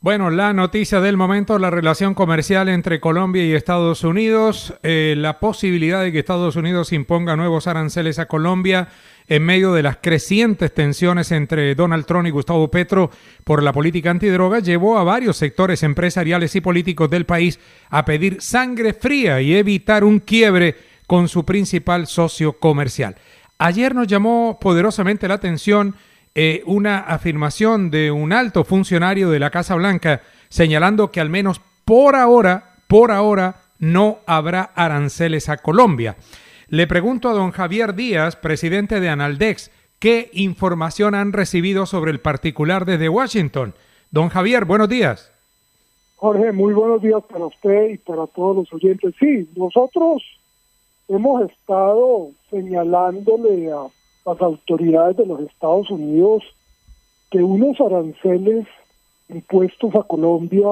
Bueno, la noticia del momento, la relación comercial entre Colombia y Estados Unidos, la posibilidad de que Estados Unidos imponga nuevos aranceles a Colombia en medio de las crecientes tensiones entre Donald Trump y Gustavo Petro por la política antidroga, llevó a varios sectores empresariales y políticos del país a pedir sangre fría y evitar un quiebre con su principal socio comercial. Ayer nos llamó poderosamente la atención una afirmación de un alto funcionario de la Casa Blanca señalando que al menos por ahora no habrá aranceles a Colombia. Le pregunto a don Javier Díaz, presidente de Analdex, ¿qué información han recibido sobre el particular desde Washington? Don Javier, buenos días. Jorge, muy buenos días para usted y para todos los oyentes. Sí, nosotros hemos estado señalándole a las autoridades de los Estados Unidos que unos aranceles impuestos a Colombia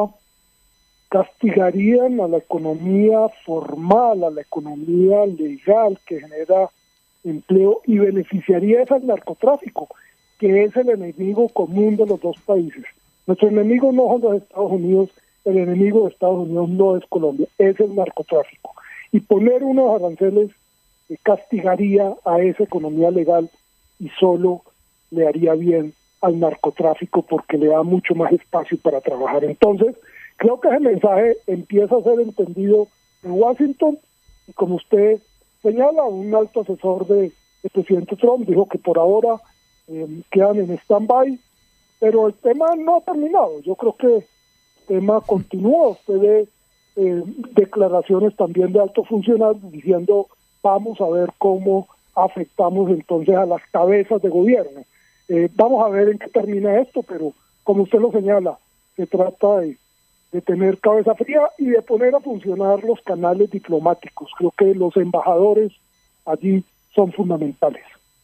castigarían a la economía formal, a la economía legal que genera empleo y beneficiaría al narcotráfico, que es el enemigo común de los dos países. Nuestro enemigo no son los Estados Unidos, el enemigo de Estados Unidos no es Colombia, es el narcotráfico. Y poner unos aranceles castigaría a esa economía legal y solo le haría bien al narcotráfico porque le da mucho más espacio para trabajar. Entonces, creo que ese mensaje empieza a ser entendido en Washington y como usted señala, un alto asesor del presidente Trump dijo que por ahora quedan en stand-by, pero el tema no ha terminado. Yo creo que el tema continúa. Usted ve declaraciones también de altos funcionarios diciendo vamos a ver cómo afectamos entonces a las cabezas de gobierno. Vamos a ver en qué termina esto, pero como usted lo señala, se trata de tener cabeza fría y de poner a funcionar los canales diplomáticos. Creo que los embajadores allí son fundamentales.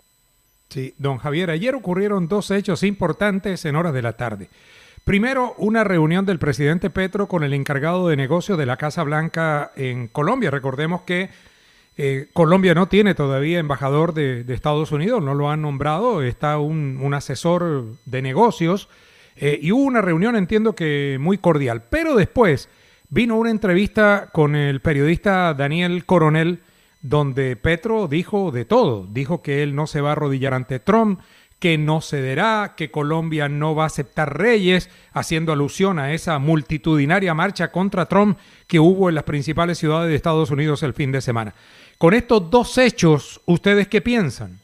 Sí, don Javier, ayer ocurrieron dos hechos importantes en horas de la tarde. Primero, una reunión del presidente Petro con el encargado de negocios de la Casa Blanca en Colombia. Recordemos que Colombia no tiene todavía embajador de Estados Unidos, no lo han nombrado, está un asesor de negocios y hubo una reunión, entiendo que muy cordial. Pero después vino una entrevista con el periodista Daniel Coronel, donde Petro dijo de todo. Dijo que él no se va a arrodillar ante Trump, que no cederá, que Colombia no va a aceptar reyes, haciendo alusión a esa multitudinaria marcha contra Trump que hubo en las principales ciudades de Estados Unidos el fin de semana. Con estos dos hechos, ¿ustedes qué piensan?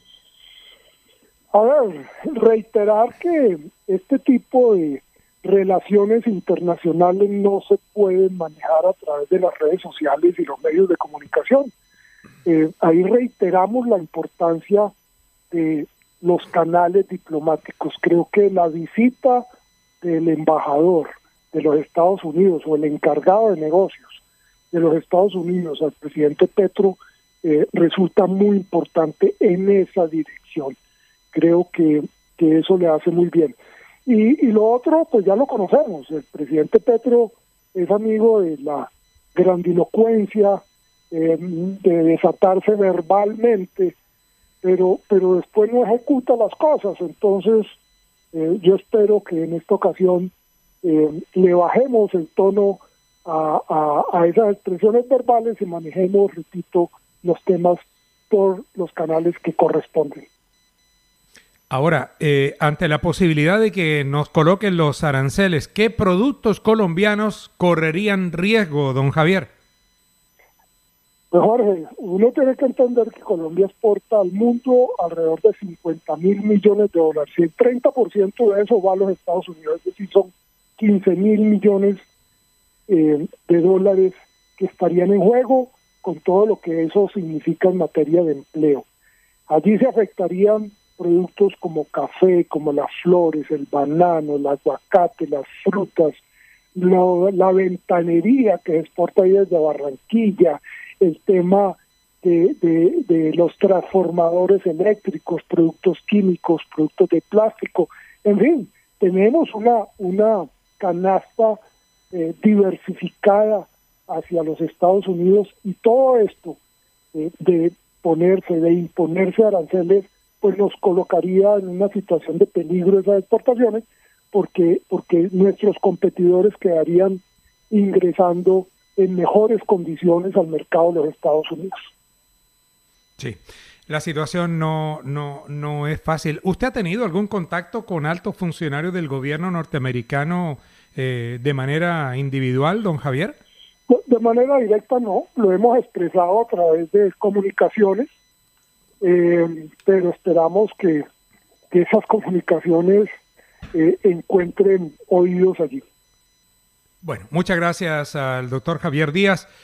A ver, reiterar que este tipo de relaciones internacionales no se pueden manejar a través de las redes sociales y los medios de comunicación. Ahí reiteramos la importancia de los canales diplomáticos. Creo que la visita del embajador de los Estados Unidos o el encargado de negocios de los Estados Unidos al presidente Petro resulta muy importante en esa dirección. Creo que eso le hace muy bien. Y lo otro, pues ya lo conocemos. El presidente Petro es amigo de la grandilocuencia, de desatarse verbalmente, pero después no ejecuta las cosas. Entonces, yo espero que en esta ocasión le bajemos el tono a esas expresiones verbales y manejemos, repito, los temas por los canales que corresponden. Ahora, ante la posibilidad de que nos coloquen los aranceles, ¿qué productos colombianos correrían riesgo, don Javier? Pues Jorge, uno tiene que entender que Colombia exporta al mundo alrededor de 50.000 millones de dólares. Y el 30% de eso va a los Estados Unidos, es decir, son 15.000 millones de dólares que estarían en juego con todo lo que eso significa en materia de empleo. Allí se afectarían productos como café, como las flores, el banano, el aguacate, las frutas, la ventanería que se exporta ahí desde Barranquilla, el tema de los transformadores eléctricos, productos químicos, productos de plástico. En fin, tenemos una canasta diversificada hacia los Estados Unidos y todo esto de imponerse aranceles, pues nos colocaría en una situación de peligro esas exportaciones, porque nuestros competidores quedarían ingresando en mejores condiciones al mercado de los Estados Unidos. Sí, la situación no es fácil. ¿Usted ha tenido algún contacto con altos funcionarios del gobierno norteamericano de manera individual, don Javier? De manera directa no, lo hemos expresado a través de comunicaciones, pero esperamos que esas comunicaciones encuentren oídos allí. Bueno, muchas gracias al doctor Javier Díaz.